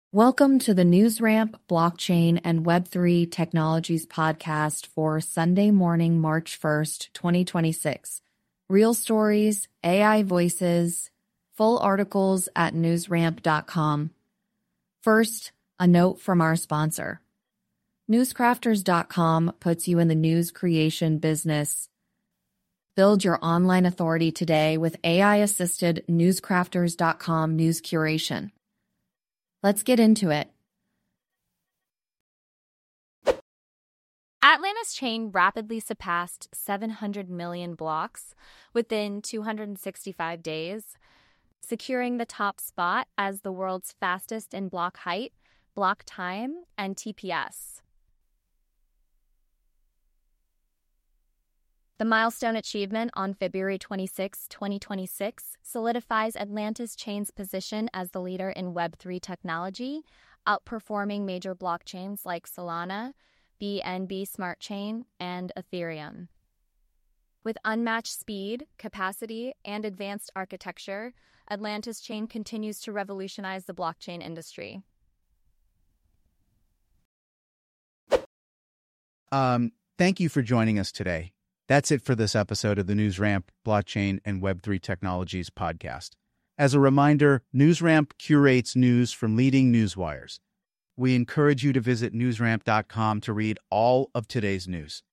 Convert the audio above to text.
Welcome to the NewsRamp Blockchain and Web3 Technologies podcast for Sunday morning, March 1st, 2026. Real stories, AI voices, full articles at newsramp.com. First, a note from our sponsor. Newscrafters.com puts you in the news creation business. Build your online authority today with AI-assisted Newscrafters.com news curation. Let's get into it. Atlantis Chain rapidly surpassed 700 million blocks within 265 days, securing the top spot as the world's fastest in block height, block time, and TPS. The milestone achievement on February 26, 2026, solidifies Atlantis Chain's position as the leader in Web3 technology, outperforming major blockchains like Solana, BNB Smart Chain, and Ethereum. With unmatched speed, capacity, and advanced architecture, Atlantis Chain continues to revolutionize the blockchain industry. Thank you for joining us today. That's it for this episode of the NewsRamp Blockchain and Web3 Technologies podcast. As a reminder, NewsRamp curates news from leading newswires. We encourage you to visit newsramp.com to read all of today's news.